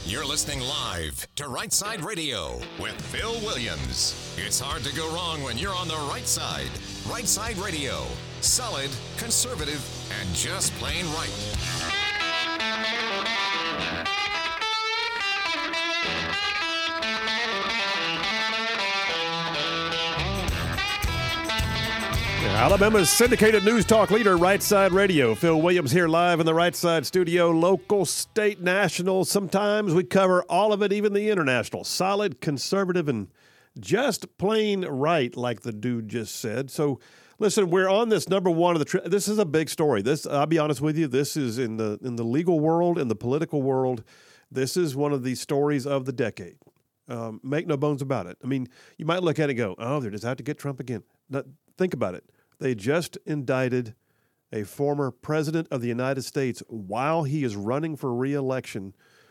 You're listening live to Right Side Radio with Phil Williams. It's hard to go wrong when you're on the right side. Right Side Radio. Solid, conservative, and just plain right. Alabama's syndicated news talk leader, Right Side Radio. Phil Williams here live in the Right Side studio. Local, state, national. Sometimes we cover all of it, even the international. Solid, conservative, and just plain right, like the dude just said. So, listen, we're on this number one of the. This is a big story. I'll be honest with you. This is in the legal world, in the political world. This is one of the stories of the decade. Make no bones about it. I mean, you might look at it and go, "Oh, they're just out to get Trump again." Think about it. They just indicted a former president of the United States while he is running for re-election.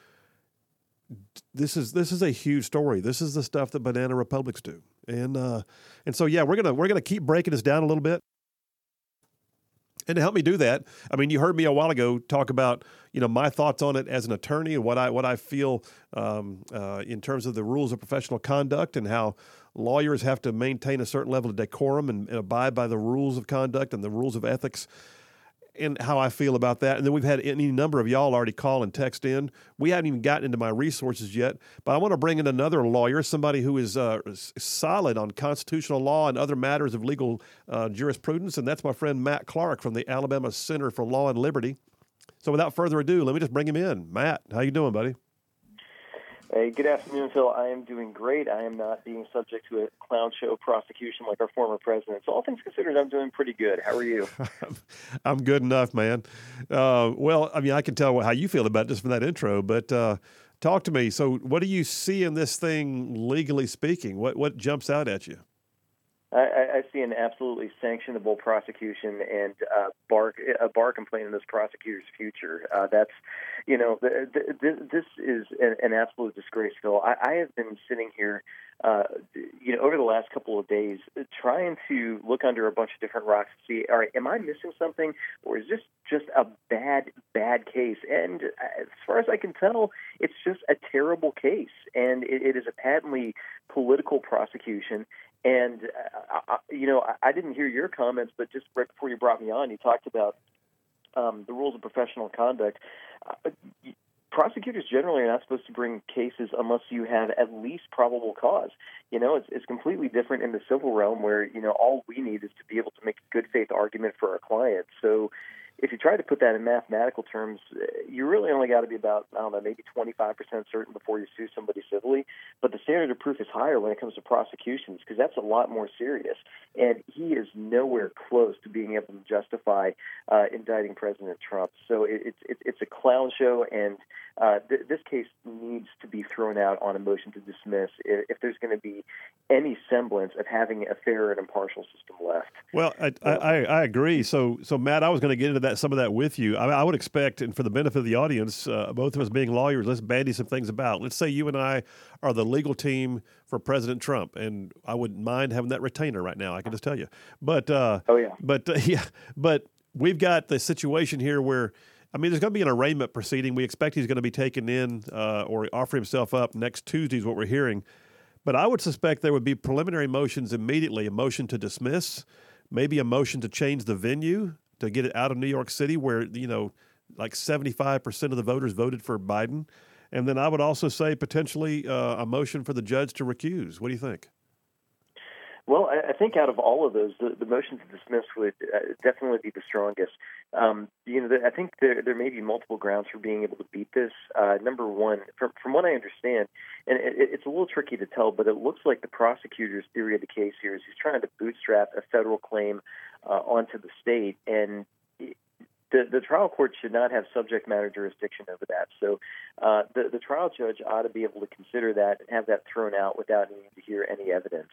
This is a huge story. This is the stuff that banana republics do, and so yeah, we're gonna keep breaking this down a little bit. And to help me do that, I mean, you heard me a while ago talk about my thoughts on it as an attorney and what I feel in terms of the rules of professional conduct and how lawyers have to maintain a certain level of decorum and abide by the rules of conduct and the rules of ethics, and how I feel about that. And then we've had any number of y'all already call and text in. We haven't even gotten into my resources yet, but I want to bring in another lawyer, somebody who is solid on constitutional law and other matters of legal jurisprudence, and that's my friend Matt Clark from the Alabama Center for Law and Liberty. So without further ado, let me just bring him in. Matt, how you doing, buddy? Hey, good afternoon, Phil. I am doing great. I am not being subject to a clown show prosecution like our former president. So all things considered, I'm doing pretty good. How are you? I'm good enough, man. Well, I mean, I can tell how you feel about it just from that intro, but talk to me. So what do you see in this thing, legally speaking? What jumps out at you? I see an absolutely sanctionable prosecution and a bar complaint in this prosecutor's future. This is an absolute disgrace, Phil. I have been sitting here, over the last couple of days, trying to look under a bunch of different rocks to see, all right, am I missing something, or is this just a bad case? And as far as I can tell, it's just a terrible case, and it is a patently political prosecution. And, I didn't hear your comments, but just right before you brought me on, you talked about the rules of professional conduct. Prosecutors generally are not supposed to bring cases unless you have at least probable cause. It's completely different in the civil realm where, all we need is to be able to make a good faith argument for our client. So if you try to put that in mathematical terms, you really only got to be about, maybe 25% certain before you sue somebody civilly. But the standard of proof is higher when it comes to prosecutions because that's a lot more serious. And he is nowhere close to being able to justify indicting President Trump. So it's a clown show, and this case needs to be thrown out on a motion to dismiss if there's going to be any semblance of having a fair and impartial system left. Well, I agree. So Matt, I was going to get into some of that with you. I would expect, and for the benefit of the audience, both of us being lawyers, let's bandy some things about. Let's say you and I are the legal team for President Trump, and I wouldn't mind having that retainer right now. I can just tell you. But but we've got the situation here where, there's going to be an arraignment proceeding. We expect he's going to be taken in or offer himself up next Tuesday is what we're hearing. But I would suspect there would be preliminary motions immediately, a motion to dismiss, maybe a motion to change the venue to get it out of New York City where, like 75% of the voters voted for Biden. And then I would also say potentially a motion for the judge to recuse. What do you think? Well, I think out of all of those, the motion to dismiss would definitely be the strongest. I think there may be multiple grounds for being able to beat this. Number one, from what I understand, and it's a little tricky to tell, but it looks like the prosecutor's theory of the case here is he's trying to bootstrap a federal claim onto the state, and the trial court should not have subject matter jurisdiction over that. So the trial judge ought to be able to consider that and have that thrown out without needing to hear any evidence.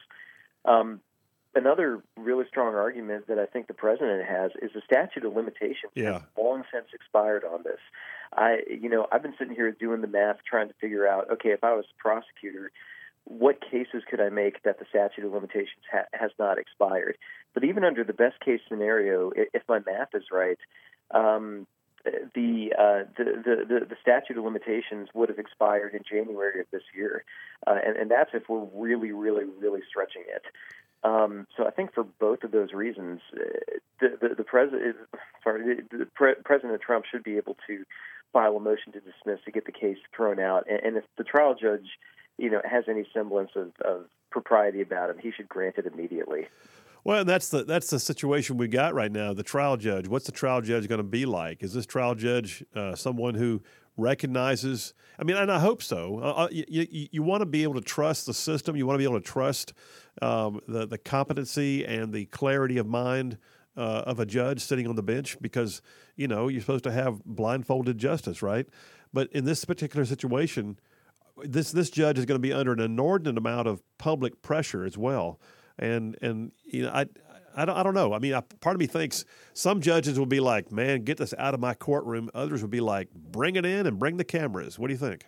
Another really strong argument that I think the president has is the statute of limitations has long since expired on this. I've been sitting here doing the math, trying to figure out, okay, if I was a prosecutor, what cases could I make that the statute of limitations has not expired? But even under the best case scenario, if my math is right, the statute of limitations would have expired in January of this year, and that's if we're really, really, really stretching it. So I think for both of those reasons, President Trump should be able to file a motion to dismiss to get the case thrown out, and if the trial judge, has any semblance of propriety about it, he should grant it immediately. Well, that's the situation we got right now. The trial judge. What's the trial judge going to be like? Is this trial judge someone who recognizes? I mean, and I hope so. You want to be able to trust the system. You want to be able to trust the competency and the clarity of mind of a judge sitting on the bench, because you're supposed to have blindfolded justice, right? But in this particular situation, this judge is going to be under an inordinate amount of public pressure as well. And I don't know. I mean, part of me thinks some judges will be like, man, get this out of my courtroom. Others will be like, bring it in and bring the cameras. What do you think?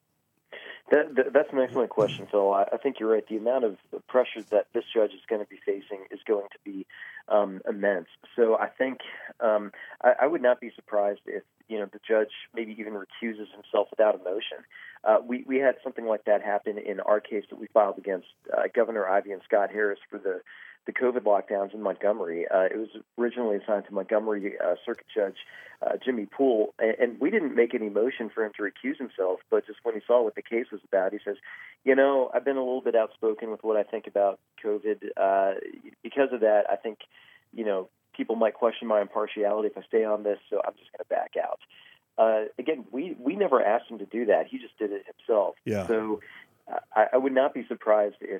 That's an excellent question, Phil. I think you're right. The amount of pressure that this judge is going to be facing is going to be immense. So I think I would not be surprised if the judge maybe even recuses himself without a motion. We had something like that happen in our case that we filed against Governor Ivey and Scott Harris for the COVID lockdowns in Montgomery. It was originally assigned to Montgomery Circuit Judge Jimmy Poole, and we didn't make any motion for him to recuse himself, but just when he saw what the case was about, he says, I've been a little bit outspoken with what I think about COVID. Because of that, I think, people might question my impartiality if I stay on this, so I'm just going to back out. Again, we never asked him to do that. He just did it himself. Yeah. So I would not be surprised if,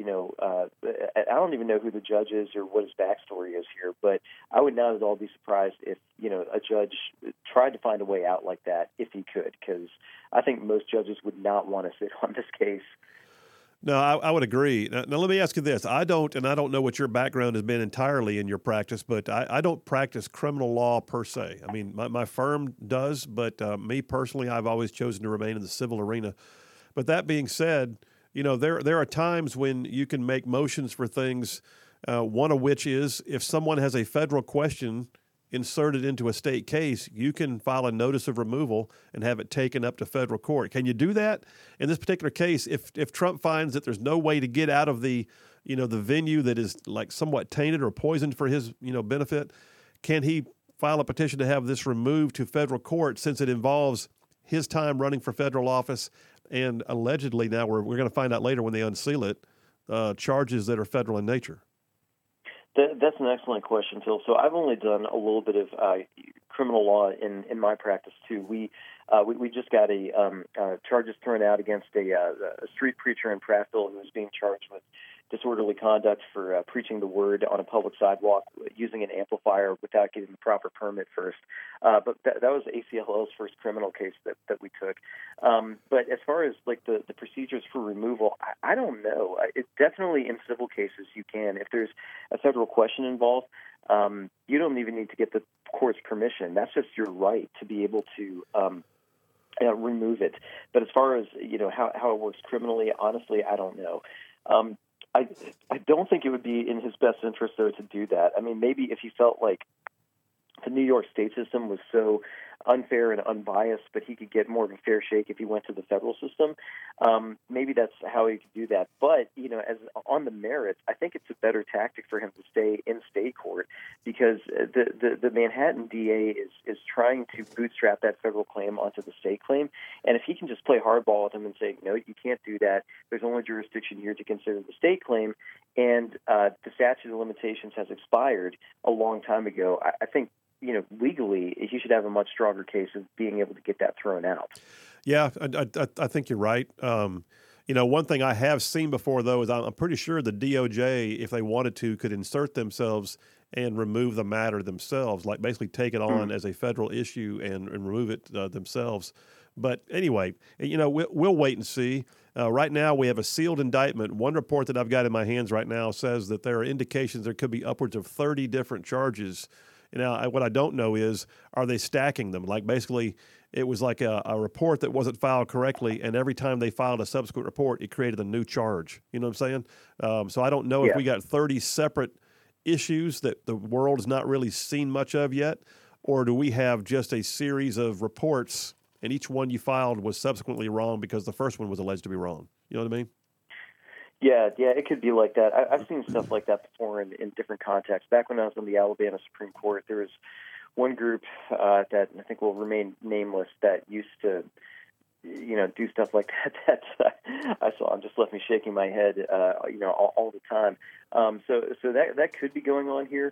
I don't even know who the judge is or what his backstory is here, but I would not at all be surprised if, a judge tried to find a way out like that if he could, because I think most judges would not want to sit on this case. No, I would agree. Now, let me ask you this. I don't know what your background has been entirely in your practice, but I don't practice criminal law per se. I mean, my firm does, but me personally, I've always chosen to remain in the civil arena. But that being said, there are times when you can make motions for things, one of which is if someone has a federal question inserted into a state case, you can file a notice of removal and have it taken up to federal court. Can you do that? In this particular case, if Trump finds that there's no way to get out of the venue that is like somewhat tainted or poisoned for his, benefit, can he file a petition to have this removed to federal court, since it involves his time running for federal office and allegedly, now we're going to find out later when they unseal it, charges that are federal in nature? That's an excellent question, Phil. So I've only done a little bit of criminal law in my practice too. We just got charges thrown out against a street preacher in Prattville who was being charged with disorderly conduct for preaching the word on a public sidewalk using an amplifier without getting the proper permit first. But that was ACLL's first criminal case that we took. But as far as like the procedures for removal, I don't know. It definitely in civil cases you can. If there's a federal question involved, you don't even need to get the court's permission. That's just your right to be able to remove it. But as far as how it works criminally, honestly, I don't know. I don't think it would be in his best interest, though, to do that. I mean, maybe if he felt like the New York state system was so unfair and unbiased, but he could get more of a fair shake if he went to the federal system, maybe that's how he could do that. But, as on the merits, I think it's a better tactic for him to stay in state court, because the Manhattan DA is trying to bootstrap that federal claim onto the state claim. And if he can just play hardball with him and say, no, you can't do that, there's only jurisdiction here to consider the state claim, and the statute of limitations has expired a long time ago, I think, legally, he should have a much stronger case of being able to get that thrown out. Yeah, I think you're right. One thing I have seen before, though, is I'm pretty sure the DOJ, if they wanted to, could insert themselves and remove the matter themselves, like basically take it on as a federal issue and remove it themselves. But anyway, we'll wait and see. Right now, we have a sealed indictment. One report that I've got in my hands right now says that there are indications there could be upwards of 30 different charges. Now, what I don't know is, are they stacking them? Like basically, it was like a report that wasn't filed correctly, and every time they filed a subsequent report, it created a new charge. You know what I'm saying? So I don't know if we got 30 separate issues that the world has not really seen much of yet, or do we have just a series of reports and each one you filed was subsequently wrong because the first one was alleged to be wrong? You know what I mean? Yeah, it could be like that. I've seen stuff like that before in different contexts. Back when I was on the Alabama Supreme Court, there was one group that I think will remain nameless that used to, do stuff like that. I saw. Just left me shaking my head, all the time. So that could be going on here,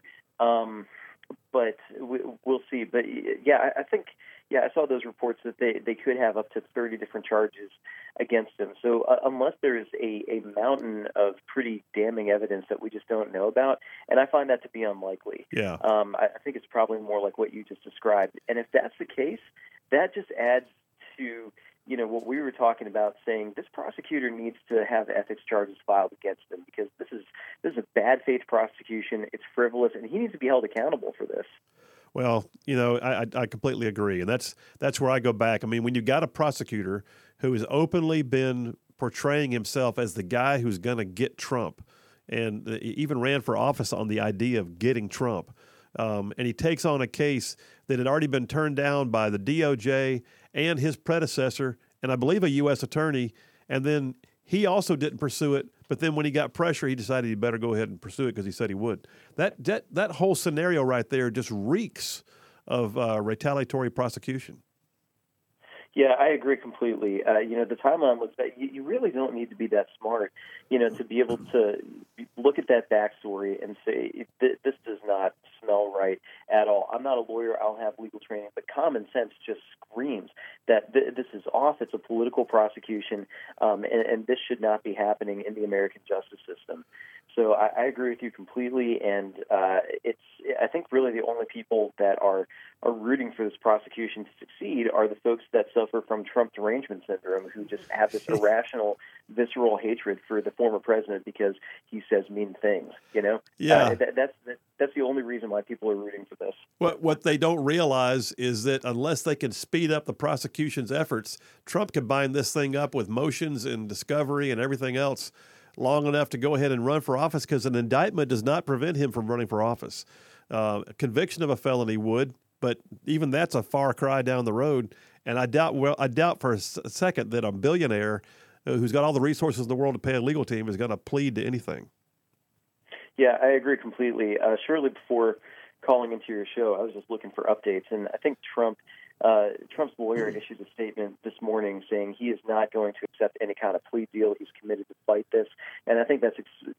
but we'll see. But yeah, I think. Yeah, I saw those reports that they could have up to 30 different charges against him. So unless there is a mountain of pretty damning evidence that we just don't know about, and I find that to be unlikely. Yeah. I think it's probably more like what you just described. And if that's the case, that just adds to what we were talking about, saying this prosecutor needs to have ethics charges filed against him because this is a bad faith prosecution. It's frivolous, and he needs to be held accountable for this. Well, I completely agree, and that's where I go back. I mean, when you've got a prosecutor who has openly been portraying himself as the guy who's going to get Trump, and even ran for office on the idea of getting Trump, and he takes on a case that had already been turned down by the DOJ and his predecessor, and I believe a U.S. attorney, and then he also didn't pursue it, but then when he got pressure, he decided he better go ahead and pursue it because he said he would. That whole scenario right there just reeks of retaliatory prosecution. Yeah, I agree completely. The timeline was that you really don't need to be that smart, to be able to look at that backstory and say, this does not smell right at all. I'm not a lawyer. I don't have legal training, but common sense just screams that this is off. It's a political prosecution, and this should not be happening in the American justice system. So I agree with you completely, and I think really the only people that are rooting for this prosecution to succeed are the folks that suffer from Trump derangement syndrome, who just have this irrational, visceral hatred for the former president because he says mean things. Yeah, that's the only reason why people are rooting for this. What they don't realize is that unless they can speed up the prosecution's efforts, Trump can bind this thing up with motions and discovery and everything else long enough to go ahead and run for office, because an indictment does not prevent him from running for office. Conviction of a felony would, but even that's a far cry down the road. And I doubt for a second that a billionaire who's got all the resources in the world to pay a legal team is going to plead to anything. Yeah, I agree completely. Shortly before calling into your show, I was just looking for updates, and I think Trump's lawyer issued a statement this morning saying he is not going to accept any kind of plea deal. He's committed to fight this, and I think that's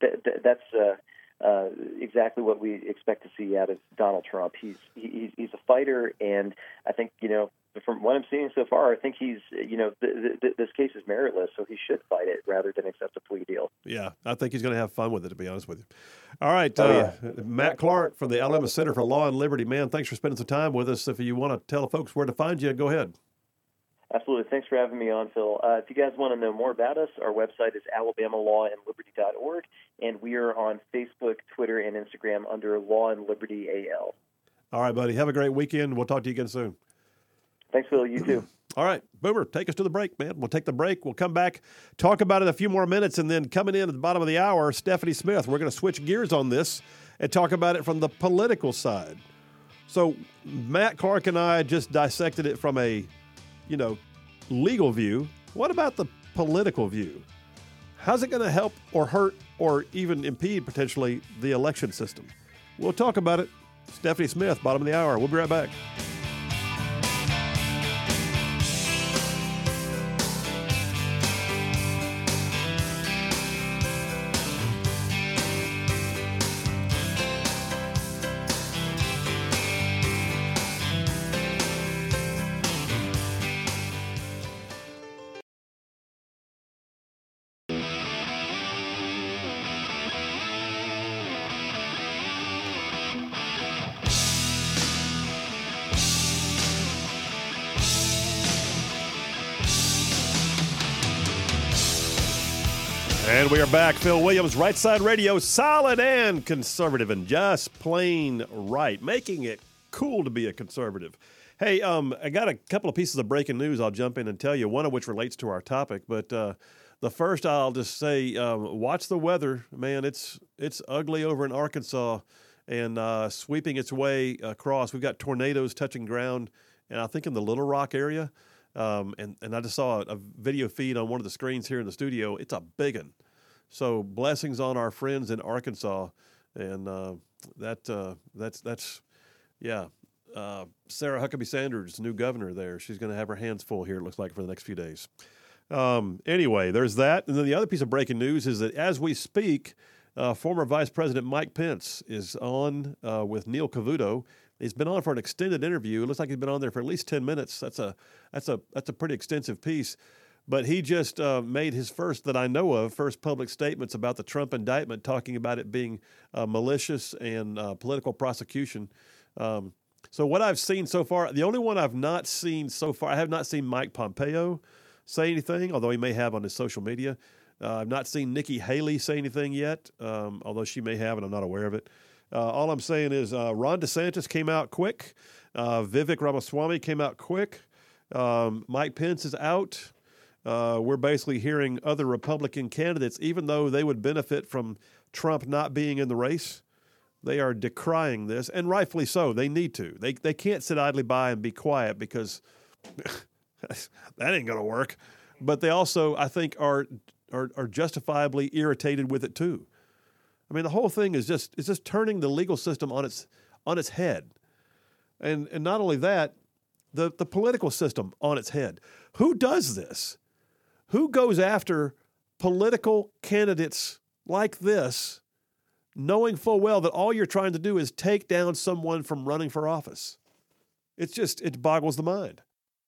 exactly what we expect to see out of Donald Trump. He's a fighter, and I think from what I'm seeing so far, I think he's this case is meritless, so he should fight it rather than accept a plea deal. Yeah, I think he's going to have fun with it, to be honest with you. All right, yeah. Matt Clark from the Alabama Center for Law and Liberty. Man, thanks for spending some time with us. If you want to tell folks where to find you, go ahead. Absolutely. Thanks for having me on, Phil. If you guys want to know more about us, our website is alabamalawyandliberty.org, and we are on Facebook, Twitter, and Instagram under Law and Liberty AL. All right, buddy. Have a great weekend. We'll talk to you again soon. Thanks, Phil. You too. All right, Boomer, take us to the break, man. We'll take the break. We'll come back, talk about it a few more minutes, and then coming in at the bottom of the hour, Stephanie Smith. We're going to switch gears on this and talk about it from the political side. So Matt Clark and I just dissected it from a, legal view. What about the political view? How's it going to help or hurt or even impede potentially the election system? We'll talk about it. Stephanie Smith, bottom of the hour. We'll be right back. And we are back. Phil Williams, Right Side Radio, solid and conservative and just plain right, making it cool to be a conservative. Hey, I got a couple of pieces of breaking news I'll jump in and tell you, one of which relates to our topic. But the first, I'll just say, watch the weather, man. It's ugly over in Arkansas, and sweeping its way across. We've got tornadoes touching ground, and I think in the Little Rock area. And I just saw a video feed on one of the screens here in the studio. It's a big one. So blessings on our friends in Arkansas, and that's Sarah Huckabee Sanders, new governor there. She's going to have her hands full here, it looks like, for the next few days. Anyway, there's that. And then the other piece of breaking news is that as we speak, former Vice President Mike Pence is on with Neil Cavuto. He's been on for an extended interview. It looks like he's been on there for at least 10 minutes. That's a pretty extensive piece. But he just made his first public statements about the Trump indictment, talking about it being malicious and political prosecution. So what I've seen so far, the only one I've not seen so far, I have not seen Mike Pompeo say anything, although he may have on his social media. I've not seen Nikki Haley say anything yet, although she may have, and I'm not aware of it. All I'm saying is Ron DeSantis came out quick. Vivek Ramaswamy came out quick. Mike Pence is out. We're basically hearing other Republican candidates, even though they would benefit from Trump not being in the race, they are decrying this, and rightfully so. They need to. They can't sit idly by and be quiet because that ain't going to work. But they also, I think, are justifiably irritated with it too. I mean, the whole thing is just turning the legal system on its head, and not only that, the political system on its head. Who does this? Who goes after political candidates like this, knowing full well that all you're trying to do is take down someone from running for office? It boggles the mind.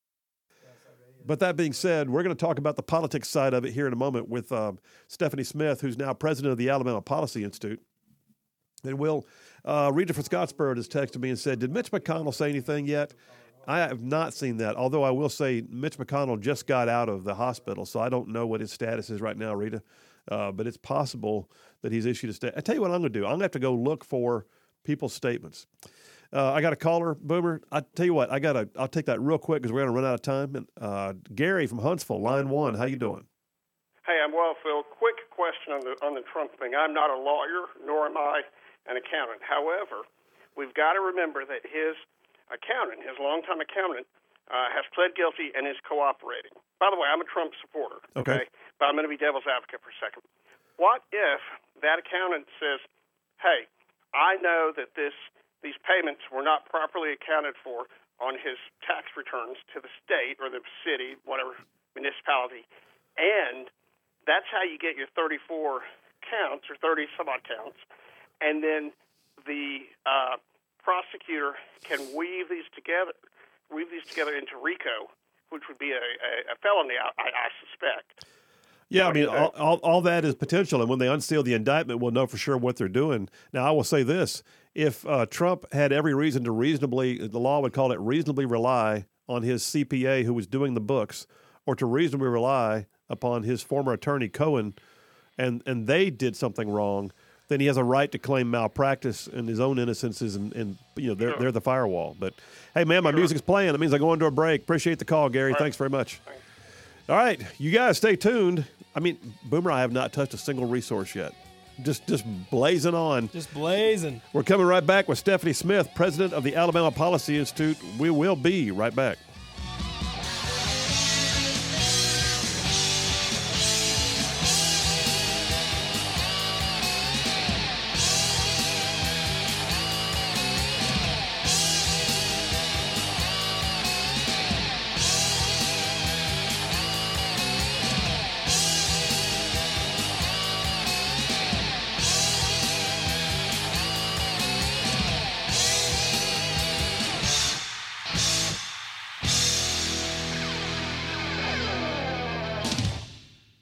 But that being said, we're going to talk about the politics side of it here in a moment with Stephanie Smith, who's now president of the Alabama Policy Institute. And Rita from Scottsboro just texted me and said, did Mitch McConnell say anything yet? I have not seen that, although I will say Mitch McConnell just got out of the hospital, so I don't know what his status is right now, Rita. But it's possible that he's issued a statement. I tell you what I'm going to do. I'm going to have to go look for people's statements. I got a caller, Boomer. I tell you what, I'll take that real quick because we're going to run out of time. And Gary from Huntsville, line 1. How you doing? Hey, I'm well, Phil. Quick question on the Trump thing. I'm not a lawyer, nor am I an accountant. However, we've got to remember that his accountant, his longtime accountant, has pled guilty and is cooperating. By the way, I'm a Trump supporter, okay? But I'm going to be devil's advocate for a second. What if that accountant says, hey, I know that these payments were not properly accounted for on his tax returns to the state or the city, whatever, municipality, and that's how you get your 34 counts or 30-some-odd counts, and then the prosecutor can weave these together into RICO, which would be a felony, I suspect. Yeah, I mean, all that is potential, and when they unseal the indictment, we'll know for sure what they're doing. Now, I will say this. If Trump had every reason to the law would call it reasonably rely on his CPA who was doing the books, or to reasonably rely upon his former attorney, Cohen, and they did something wrong, then he has a right to claim malpractice and his own innocences, and they're the firewall. But, hey, man, my music's playing. That means I go into a break. Appreciate the call, Gary. Right. Thanks very much. Thanks. All right, you guys stay tuned. I mean, Boomer, I have not touched a single resource yet. Just blazing on. Just blazing. We're coming right back with Stephanie Smith, president of the Alabama Policy Institute. We will be right back.